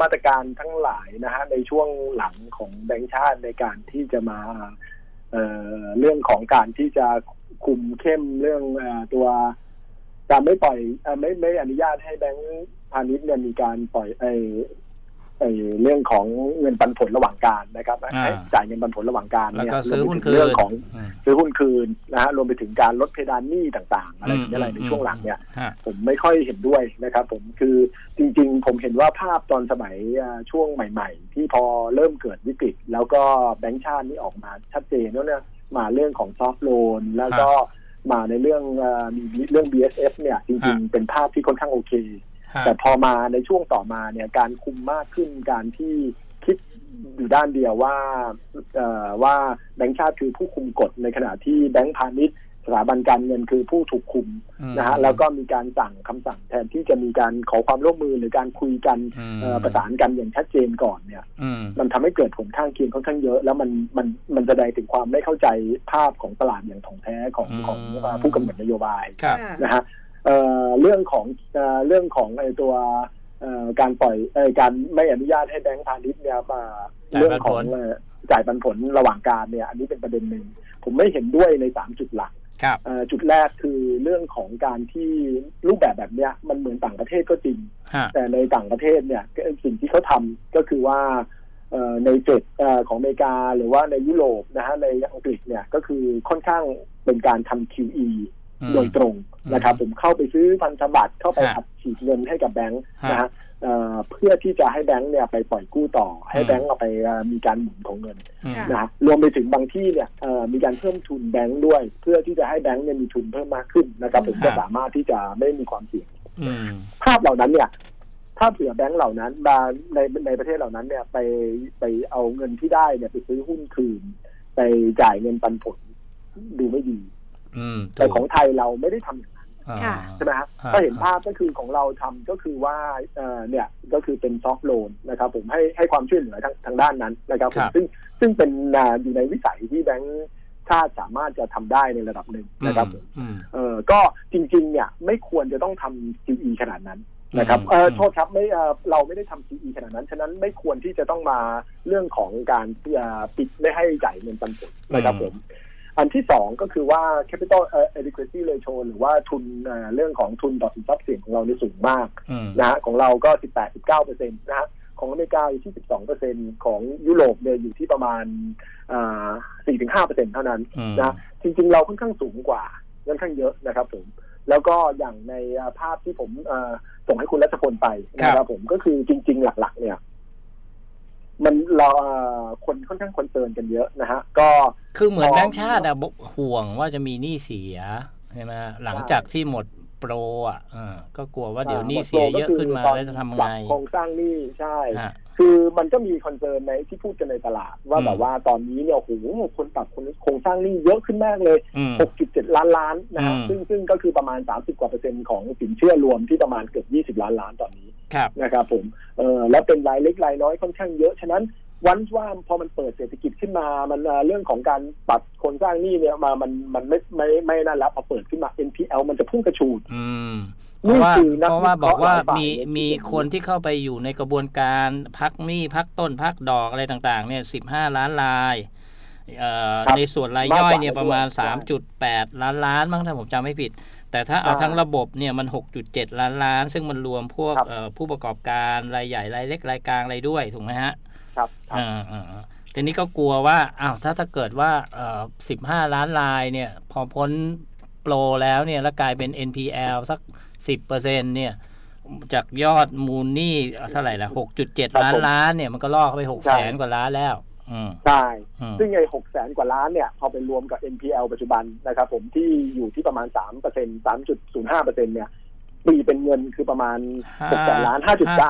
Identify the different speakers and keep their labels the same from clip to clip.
Speaker 1: มาตรการทั้งหลายนะฮะในช่วงหลังของแบงก์ชาติในการที่จะมาเรื่องของการที่จะคุมเข้มเรื่องตัวการไม่ปล่อยไม่อนุญาตให้แบงก์พาณิชย์เนี่ยมีการปล่อยเรื่องของเงินปันผลระหว่างการนะครับให้จ่ายเงินปันผลระหว่างการเนี่ย
Speaker 2: ซื้อหุ้นคืน
Speaker 1: เรื่องของซื้อหุ้นคืนนะฮะรวมไปถึงการลดเพดานหนี้ต่างๆอะไรในช่วงหลังเนี่ยผมไม่ค่อยเห็นด้วยนะครับผมคือจริงๆผมเห็นว่าภาพตอนสมัยช่วงใหม่ๆที่พอเริ่มเกิดวิกฤตแล้วก็แบงก์ชาตินี่ออกมาชัดเจนแล้วเนี่ยมาเรื่องของซอฟท์โลนแล้วก็มาในเรื่องมีเรื่อง BSF เนี่ยจริงๆเป็นภาพที่ค่อนข้างโอเคแต่พอมาในช่วงต่อมาเนี่ยการคุมมากขึ้นการที่คิดอยู่ด้านเดียวว่าแบงก์ชาติคือผู้คุมกฎในขณะที่แบงก์พาณิชย์สถาบันการเงินคือผู้ถูกคุมนะฮะแล้วก็มีการสั่งคำสั่งแทนที่จะมีการขอความร่วมมือหรือการคุยกันประสานกันอย่างชัดเจนก่อนเนี่ยมันทำให้เกิดผลข้างเคียงค่อนข้างเยอะแล้วมันแสดงถึงความไม่เข้าใจภาพของตลาดอย่างถ่องแท้ของผู้กำหนดนโยบายนะฮะเรื่องของไอ้ตัวการปล่อยการไม่อนุญาตให้แบงก์พาณิชย์เนี่ยมาเรื่องของจ่ายปันผลระหว่างการเนี่ยอันนี้เป็นประเด็นหนึ่งผมไม่เห็นด้วยใน3จุดหลักจุดแรกคือเรื่องของการที่รูปแบบเนี้ยมันเหมือนต่างประเทศก็จริงแต่ในต่างประเทศเนี่ยสิ่งที่เขาทำก็คือว่าในเฟดของอเมริกาหรือว่าในยุโรปนะฮะในอังกฤษเนี่ยก็คือค่อนข้างเป็นการทำ QEโดยตรงนะครับผมเข้าไปซื้อพันธบัตรเข้าไปอัดฉีดเงินให้กับแบงค์นะฮะเพื่อที่จะให้แบงค์เนี่ยไปปล่อยกู้ต่อให้แบงค์เอาไปมีการหมุนของเงินนะรวมไปถึงบางที่เนี่ยมีการเพิ่มทุนแบงค์ด้วยเพื่อที่จะให้แบงค์เนี่ยมีทุนเพิ่มมากขึ้นนะครับผมก็สามารถที่จะไม่มีความเสี่ยงภาพเหล่านั้นเนี่ยถ้าเผื่อแบงค์เหล่านั้นในประเทศเหล่านั้นเนี่ยไปเอาเงินที่ได้เนี่ยไปซื้อหุ้นคืนไปจ่ายเงินปันผลดูไม่ดีแต่ของไทยเราไม่ได้ทำอย่างนั้นใช่ไหมครับถ้าเห็นภาพก็คือของเราทำก็คือว่าเนี่ยก็คือเป็นซอฟท์โลนนะครับผมให้ความช่วยเหลือทางด้านนั้นนะครับผมซึ่งเป็นอยู่ในวิสัยที่แบงค์ชาติสามารถจะทำได้ในระดับหนึ่งนะครับผมก็จริงๆเนี่ยไม่ควรจะต้องทำ QE ขนาดนั้นนะครับโทษครับเราไม่ได้ทำ QE ขนาดนั้นฉะนั้นไม่ควรที่จะต้องมาเรื่องของการปิดไม่ให้จ่ายเงินปันผลนะครับผมอันที่สองก็คือว่า capital adequacy ratio หรือว่าทุนเรื่องของทุนต่อสินทรัพย์เสี่ยงของเรานี่สูงมากนะฮะของเราก็ 18-19% นะฮะของอเมริกาอยู่ที่ 12% ของยุโรปเนี่ยอยู่ที่ประมาณ4-5% เท่านั้นนะจริงๆเราค่อนข้างสูงกว่าค่อนข้างเยอะนะครับผมแล้วก็อย่างในภาพที่ผมส่งให้คุณรัชพลไปนะครับผมก็คือจริงๆหลักๆเนี่ยมันเราคนค่อนข้างคอนเซิร์นกันเยอะนะฮะก็
Speaker 2: คือเหมือนแบงก์ชาติห่วงว่าจะมีหนี้เสียใช่ไหมหลังจากที่หมดโปรก็กลัวว่าเดี๋ยวหนี้เสียเยอะขึ้นมาแล้วจะทำไง
Speaker 1: โครงสร้างหนี้ใช่คือมันก็มีคอนเซิร์นในที่พูดกันในตลาดว่าแบบว่าตอนนี้เนี่ยโอ้โหคนปรับโครงสร้างหนี้เยอะขึ้นมากเลย 6.7 ล้านนะฮะซึ่งก็คือประมาณ30%กว่าของสินเชื่อรวมที่ประมาณเกือบ20 ล้านตอนนี้นะครับผมแล้วเป็นรายเล็กรายน้อยค่อนข้างเยอะฉะนั้นวันว่าพอมันเปิดเศรษฐกิจขึ้นมามันเรื่องของการปรับโครงสร้างหนี้เนี่ยมันไม่นั่นแล้วพอเปิดขึ้นมา NPL มันจะพุ่งกระฉูด
Speaker 2: เพราะว่าบอกว่ามีคนที่เข้าไปอยู่ในกระบวนการพักหนี้พักต้นพักดอกอะไรต่างๆเนี่ย15 ล้านรายในส่วนรายย่อยเนี่ยประมาณ 3.8 ล้านมั้งถ้าผมจำไม่ผิดแต่ถ้าเอาทั้งระบบเนี่ยมัน 6.7 ล้านซึ่งมันรวมพวกผู้ประกอบการรายใหญ่รายเล็กรายกลางอะไรด้วยถูกไหมฮะ
Speaker 1: ครับ
Speaker 2: ทีนี้ก็กลัวว่าถ้าเกิดว่า15 ล้านรายเนี่ยพอพ้นโปรแล้วเนี่ยแล้วกลายเป็น NPL สัก 10% เนี่ยจากยอดมูลหนี้เท่าไหร่ล่ะ 6.7 ล้านเนี่ยมันก็ล่อเข้าไป 600,000 กว่าล้านแล้ว
Speaker 1: ใช่ซึ่งไอ้ 600,000 กว่าล้านเนี่ยพอไปรวมกับ NPL ปัจจุบันนะครับผมที่อยู่ที่ประมาณ 3% 3.05% เนี่ยปีเป็นเงินคือประมาณ600,000 ล้าน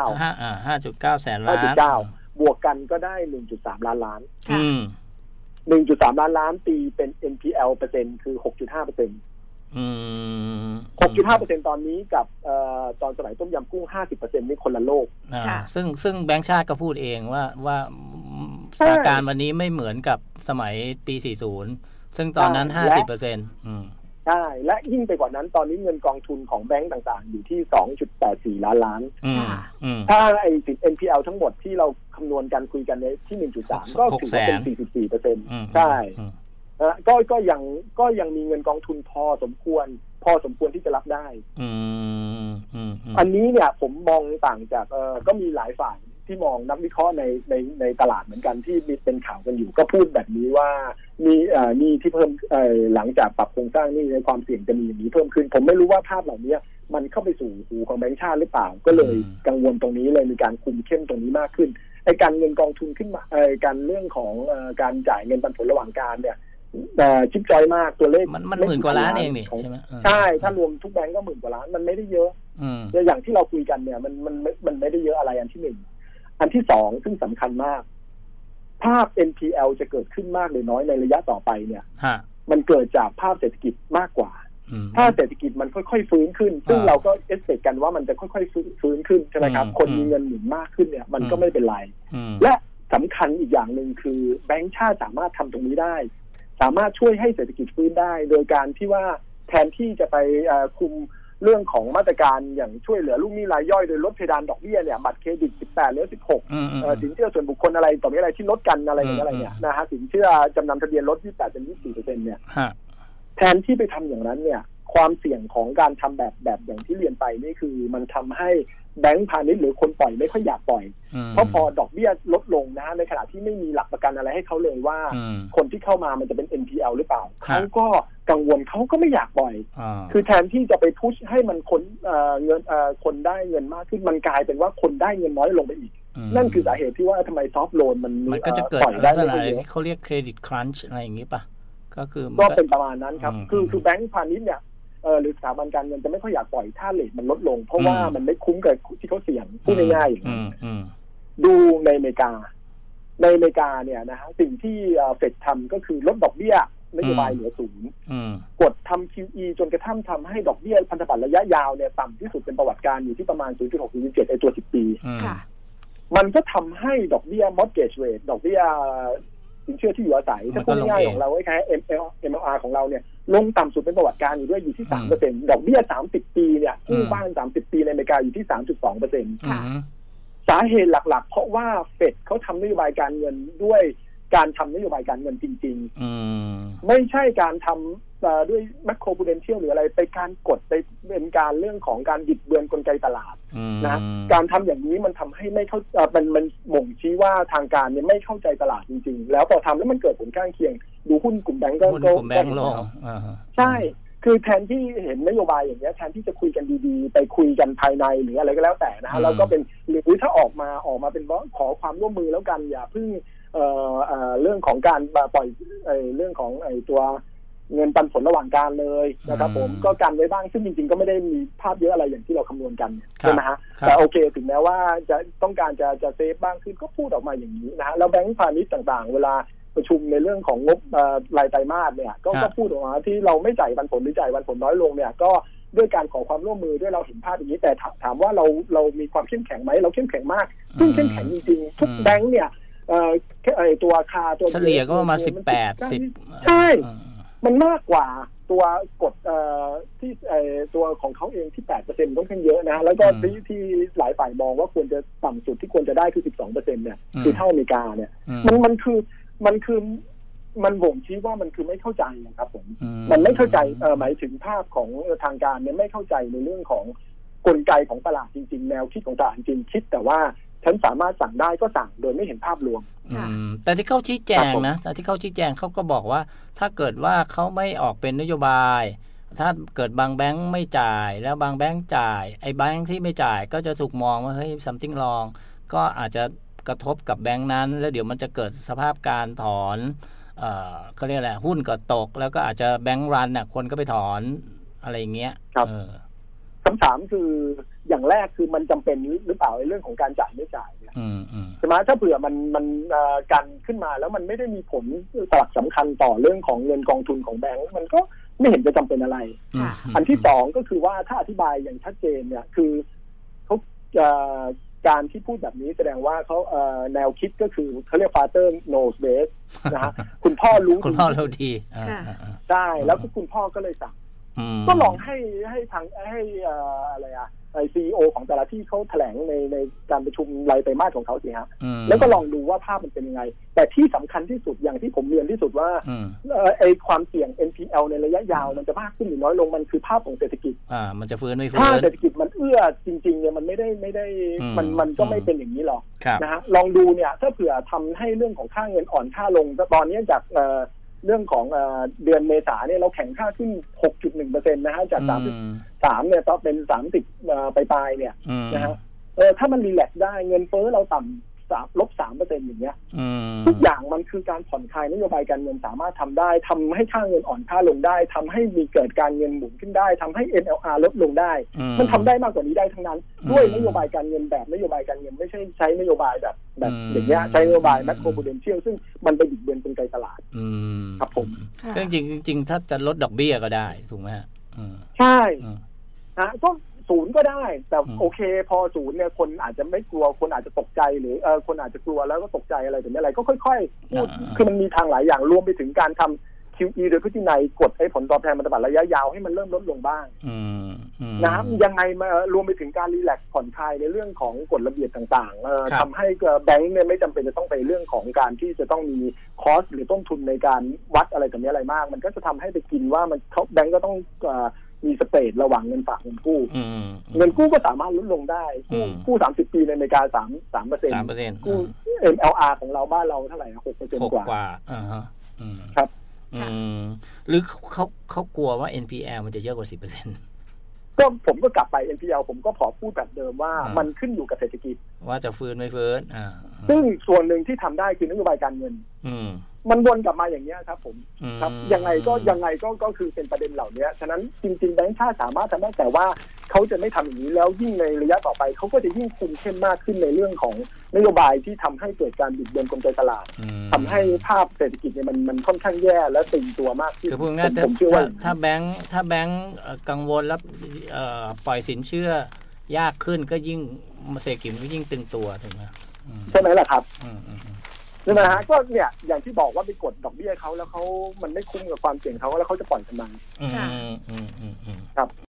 Speaker 1: 5.9
Speaker 2: แสนล้าน
Speaker 1: บวกกันก็ได้ 1.3 ล้าน 1.3 ล้านปีเป็น NPL เปอร์เซ็นต์คือ 6.5% 6.5% ตอนนี้กับตอนสมัยต้มยำกุ้ง 50% นี่คนละโลก
Speaker 2: ซึ่งแบงก์ชาติก็พูดเองว่าสถานการณ์วันนี้ไม่เหมือนกับสมัยปี 40 ซึ่งตอนนั้น 50%
Speaker 1: ใช่และยิ่งไปกว่านั้นตอนนี้เงินกองทุนของแบงก์ต่างๆอยู่ที่ 2.84 ล้าน ถ้าไอ้สิทธิ์ NPL ทั้งหมดที่เราคำนวณกันคุยกันในที่ 1.3 ก็ถือว่าเป็น 44% ใช่ก็ยังมีเงินกองทุนพอสมควรที่จะรับได้อันนี้เนี่ยผมมองต่างจากก็มีหลายฝ่ายที่มองนักวิเคราะห์ในตลาดเหมือนกันที่มีเป็นข่าวกันอยู่ก็พูดแบบนี้ว่ามีนี่ที่เพิ่มหลังจากปรับโครงสร้างนี่ในความเสี่ยงจะมีอย่างนี้เพิ่มขึ้นผมไม่รู้ว่าภาพเหล่านี้มันเข้าไปสู่หูของแบงก์ชาติหรือเปล่าก็เลยกังวลตรงนี้เลยมีการคุมเข้มตรงนี้มากขึ้นไอ้การเงินกองทุนขึ้นมาการเรื่องของการจ่ายเงินปันผลระหว่างการเนี่ยชิปจอยมากตัวเลข
Speaker 2: มันหมื่นกว่าล้านเองนี่ใช่ไหม
Speaker 1: ใช่ถ้ารวมทุกแบงก์ก็หมื่นกว่าล้านมันไม่ได้เยอะอย่างที่เราคุยกันเนี่ยมันไม่ได้เยอะอะไรอันที่หนึ่งอันที่สองซึ่งสำคัญมากภาพ NPL จะเกิดขึ้นมากหรือน้อยในระยะต่อไปเนี่ยมันเกิดจากภาพเศรษฐกิจมากกว่าถ้าเศรษฐกิจมันค่อยๆฟื้นขึ้นซึ่งเราก็เอสเปคกันว่ามันจะค่อยๆฟื้นขึ้นใช่ไหมครับคนมีเงินหมุนมากขึ้นเนี่ยมันก็ไม่เป็นไรและสำคัญอีกอย่างหนึ่งคือแบงก์ชาติสามารถทำตรงนี้ได้สามารถช่วยให้เศรษฐกิจฟื้นได้โดยการที่ว่าแทนที่จะไปคุมเรื่องของมาตรการอย่างช่วยเหลือลูกหนี้รายย่อยโดยลดเพดานดอกเบี้ยเนี่ยบัตรเครดิต18เหลือ16สินเชื่อส่วนบุคคลอะไรต่อมีอะไรที่ลดกันอะไรอย่างเงี้ยนะฮะสินเชื่อจำนำทะเบียนลด28เป็น 24% เนี่ยแทนที่ไปทำอย่างนั้นเนี่ยความเสี่ยงของการทำแบบอย่างที่เรียนไปนี่คือมันทำให้แบงก์พาณิชย์หรือคนปล่อยไม่ค่อยอยากปล่อยเพราะพอดอกเบี้ยลดลงนะในขณะที่ไม่มีหลักประกันอะไรให้เขาเลยว่าคนที่เข้ามามันจะเป็น NPL หรือเปล่าเขาก็กังวลเขาก็ไม่อยากปล่อยคือแทนที่จะไปพุชให้มันเงินคนได้เงินมากขึ้นมันกลายเป็นว่าคนได้เงินน้อยลงไปอีกนั่นคือสาเหตุที่ว่าทำไมซอฟท์โลนมัน
Speaker 2: ก็จะเกิดลักษณะที่เขาเรียกเครดิตครันช์อะไรอย่างนี้ป่ะ
Speaker 1: ก็เป็นประมาณนั้นครับคือแบงก์พาณิชย์เนี่ยหรือสถาบันการเงินจะไม่ค่อยอยากปล่อยถ้าเรทมันลดลงเพราะว่ามันไม่คุ้มกับที่เขาเสี่ยงพูดง่ายๆอย่างนั้นดูในอเมริกาเนี่ยนะฮะสิ่งที่เฟดทำก็คือลดดอกเบี้ยนโยบายเหลือศูนย์กดทำ QE จนกระทั่งทำให้ดอกเบี้ยพันธบัตรระยะยาวเนี่ยต่ำที่สุดเป็นประวัติการอยู่ที่ประมาณ 0.6-0.7 ไอ้ตัว10 ปีมันก็ทำให้ดอกเบี้ย mortgage rate ดอกเบี้ยสินเชื่อที่อยู่อาศัยถ้าพูดง่ายๆของเราคล้ายๆ MLR ของเราเนี่ยลงต่ำสุดเป็นประวัติการอยู่ด้วยอยู่ที่ 3% ดอกเบี้ย30 ปีเนี่ยกู้บ้าน30 ปีในอเมริกาอยู่ที่ 3.2% สาเหตุหลักๆเพราะว่าเฟดเขาทำนโยบายการเงินด้วยการทำนโยบายการเงินจริงๆไม่ใช่การทำด้วย macro prudential หรืออะไรไปการกดไปเป็นการเรื่องของการบิดเบือนกลไกตลาดนะการทำอย่างนี้มันทำให้ไม่เข้ามันบ่งชี้ว่าทางการเนี่ยไม่เข้าใจตลาดจริงๆแล้วพอทำแล้วมันเกิดผลข้างเคียงดูหุ้นกลุ่มแบงก์ก็ใช่คือแทนที่เห็นนโยบายอย่างนี้แทนที่จะคุยกันดีๆไปคุยกันภายในหรืออะไรก็แล้วแต่นะแล้วก็เป็นหรือถ้าออกมาเป็นว่าขอความร่วมมือแล้วกันอย่าเพิ่งเรื่องของการปล่อยเรื่องของตัวเงินปันผลระหว่างการเลยนะครับผมก็กันไว้บ้างซึ่งจริงๆก็ไม่ได้มีภาพเยอะอะไรอย่างที่เราคำนวณกันใช่ไหมฮะแต่โอเคถึงแม้ว่าจะต้องการจะเซฟบ้างขึ้นก็พูดออกมาอย่างนี้นะฮะแล้วแบงก์พาณิชย์ต่างๆเวลาประชุมในเรื่องของงบรายไตรมาสเนี่ยก็พูดออกมาที่เราไม่จ่ายปันผลหรือจ่ายปันผลน้อยลงเนี่ยก็ด้วยการขอความร่วมมือด้วยเราเห็นภาพอย่างนี้แต่ถามว่าเรามีความเข้มแข็งไหมเราเข้มแข็งมากซึ่งเข้มแข็งจริงๆทุกแบงก์เนี่ยตัวราคาตัว
Speaker 2: เฉลี่ยก็ประมาณ18-10
Speaker 1: ใช่มันมากกว่าตัวกดที่ตัวของเขาเองที่ 8% ต้องค่อนข้างเยอะนะแล้วก็ที่หลายฝ่ายมองว่าควรจะต่ำสุดที่ควรจะได้คือ 12% เนี่ยคือเท่าอเมริกาเนี่ยมันคือมันบ่งชี้ว่ามันคือไม่เข้าใจนะครับผมมันไม่เข้าใจหมายถึงภาพของทางการเนี่ยไม่เข้าใจในเรื่องของกลไกของตลาดจริงๆแนวคิดของตลาดจริงคิดแต่ว่าฉันสามารถสั่งได้ก็สั่งโดยไม่เห็นภาพรวม
Speaker 2: แต่ที่เขาชี้แจงนะแต่ที่เขาชี้แจงเขาก็บอกว่าถ้าเกิดว่าเขาไม่ออกเป็นนโยบายถ้าเกิดบางแบงค์ไม่จ่ายแล้วบางแบงค์จ่ายไอ้แบงค์ที่ไม่จ่ายก็จะถูกมองว่าเฮ้ย something wrong ก็อาจจะกระทบกับแบงค์นั้นแล้วเดี๋ยวมันจะเกิดสภาพการถอนเขาเรียกอะไรหุ้นก็ตกแล้วก็อาจจะแบงค์รันน่ะคนก็ไปถอนอะไรอย่างเงี้ย
Speaker 1: คำถามคืออย่างแรกคือมันจำเป็นหรือเปล่าในเรื่องของการจ่ายไม่จ่ายเนี่ยใช่ไหมถ้าเผื่อมันกันขึ้นมาแล้วมันไม่ได้มีผลสำคัญต่อเรื่องของเงินกองทุนของแบงก์มันก็ไม่เห็นจะจำเป็นอะไรอันที่สองก็คือว่าถ้าอธิบายอย่างชัดเจนเนี่ยคือเขาการที่พูดแบบนี้แสดงว่าเขาแนวคิดก็คือเขาเรียก father knows best นะฮะคุณพ่อรู้
Speaker 2: ดี
Speaker 1: ใช่แล้วคุณพ่อก็เลยสั่งก็ลองให้ทางอะไรCEO ของแต่ละที่เขาแถลงในการประชุมรายไตรมาสของเขาสิฮะแล้วก็ลองดูว่าภาพมันเป็นยังไงแต่ที่สำคัญที่สุดอย่างที่ผมเรียนที่สุดว่าความเสี่ยง NPL ในระยะยาวมันจะมากขึ้นหรือน้อยลงมันคือภาพของเศรษฐกิจ
Speaker 2: มันจะฟื้นไม่ฟื้น
Speaker 1: ถ้าเศรษฐกิจมันเอื้อจริงๆเนี่ยมันไม่ได้มันก็ไม่เป็นอย่างนี้หรอกนะฮะลองดูเนี่ยถ้าเผื่อทำให้เรื่องของค่าเงินอ่อนค่าลงตอนนี้จากเรื่องของเดือนเมษาเนี่ยเราแข่งค่าขึ้น 6.1% นะฮะจาก33เนี่ยต้องเป็น30ปลายเนี่ยนะฮะถ้ามันรีแลกซ์ได้เงินเฟ้อเราต่ำ-3% อย่างเงี้ยทุกอย่างมันคือการผ่อนคลายนโยบายการเงินสามารถทำได้ทำให้ค่าเงินอ่อนค่าลงได้ทำให้มีเกิดการเงินหมุนขึ้นได้ทำให้ NLR ลดลงได้มันทำได้มากกว่านี้ได้ทั้งนั้นด้วยนโยบายการเงินแบบนโยบายการเงินไม่ใช่ใช้นโยบายแบบอย่างเงี้ยใช้นโยบาย macro prudential ซึ่งมันไปบิดเบือนกลไกตลาดครับผม
Speaker 2: จริงถ้าจะลดดอกเบี้ยก็ได้ถูกไหมฮะ
Speaker 1: ใช่ก็0ก็ได้แต่โอเคพอ0เนี่ยคนอาจจะไม่กลัวคนอาจจะตกใจหรือคนอาจจะกลัวแล้วก็ตกใจอะไรแบบนี้อะไรก็ค่อยๆพูดคือมันมีทางหลายอย่างรวมไปถึงการทำ QE โดยพฤตินัยกดให้ผลตอบแทนพันธบัตรระยะยาวให้มันเริ่มลดลงบ้างนะยังไงมารวมไปถึงการรีแลกซ์ผ่อนคลายในเรื่องของกฎระเบียบต่างๆทำให้แบงก์เนี่ยไม่จำเป็นจะต้องไปเรื่องของการที่จะต้องมีคอสหรือต้นทุนในการวัดอะไรแบบนี้อะไรมากมันก็จะทำให้ไปกินว่ามันแบงก์ก็ต้องมีสเปรดระหว่างเงินฝากเงินกู้เงินกู้ก็สามารถลดลงได้กู้30 ปีในอเมริกา3%กู้ MLR ของเราบ้านเราเท่าไหร่ 6% กว่าครับ
Speaker 2: หรือเขากลัวว่า NPL มันจะเยอะกว่า 10%
Speaker 1: ก็ผมก็กลับไป NPL ผมก็ขอพูดแบบเดิมว่ามันขึ้นอยู่กับเศรษฐกิจ
Speaker 2: ว่าจะฟื้นไม่ฟื้น
Speaker 1: ซึ่งส่วนหนึ่งที่ทำได้คือนโยบายการเงินมันวนกลับมาอย่างนี้ครับผมครับยังไงก็คือเป็นประเด็นเหล่านี้ฉะนั้นจริงๆแบงก์ชาติสามารถทำได้แต่ว่าเขาจะไม่ทำอย่างนี้แล้วยิ่งในระยะต่อไปเขาก็จะยิ่งคุมเข้มมากขึ้นในเรื่องของนโยบายที่ทำให้เกิดการบิดเบือนกลไกตลาดทำให้ภาพเศรษฐกิจเนี่ยมันค่อนข้างแย่และตึงตัวมากขึ้น
Speaker 2: ผมเชื่อว่าถ้าแบงก์กังวลแล้วปล่อยสินเชื่อยากขึ้นก็ยิ่งเศรษฐกิจก็ยิ่งตึงตัวถูกไหม
Speaker 1: ใช่ไหมล่ะครับใช่ไหมฮะก็เนี่ยอย่างที่บอกว่าไปกดดอกเบี้ยเขาแล้วมันไม่คุ้มกับความเสี่ยงเขาแล้วเขาจะปล่อยทำไมครับ